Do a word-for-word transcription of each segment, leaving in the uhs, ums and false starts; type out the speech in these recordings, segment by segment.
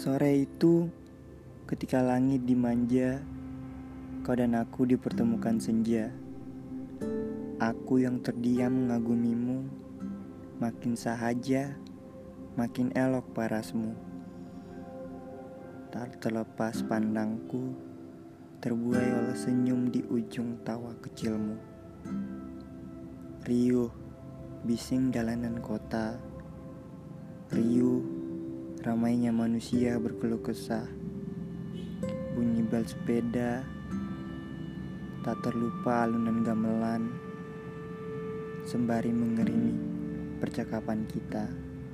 Sore itu, ketika langit dimanja, kau dan aku dipertemukan senja. Aku yang terdiam mengagumimu, makin sahaja, makin elok parasmu. Tak terlepas pandangku, terbuai oleh senyum di ujung tawa kecilmu. Riuh, bising jalanan kota. Riuh, ramainya manusia berkeluh kesah. Bunyi bel sepeda, tak terlupa alunan gamelan, sembari mengiringi percakapan kita.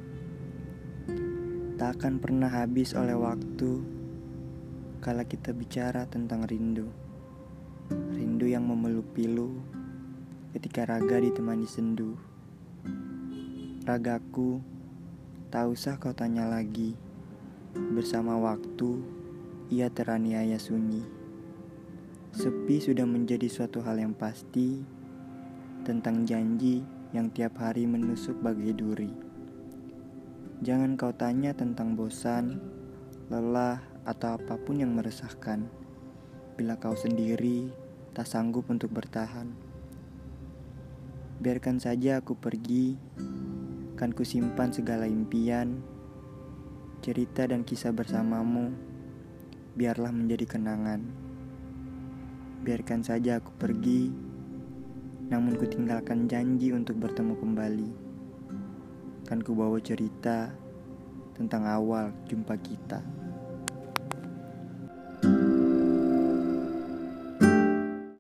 Tak akan pernah habis oleh waktu kala kita bicara tentang rindu. Rindu yang memeluk pilu ketika raga ditemani sendu. Ragaku, tak usah kau tanya lagi. Bersama waktu, ia teraniaya sunyi. Sepi sudah menjadi suatu hal yang pasti tentang janji yang tiap hari menusuk bagai duri. Jangan kau tanya tentang bosan, lelah, atau apapun yang meresahkan. Bila kau sendiri, tak sanggup untuk bertahan. Biarkan saja aku pergi, kan ku simpan segala impian. Cerita dan kisah bersamamu, biarlah menjadi kenangan. Biarkan saja aku pergi, namun ku tinggalkan janji untuk bertemu kembali. Kan ku bawa cerita tentang awal jumpa kita.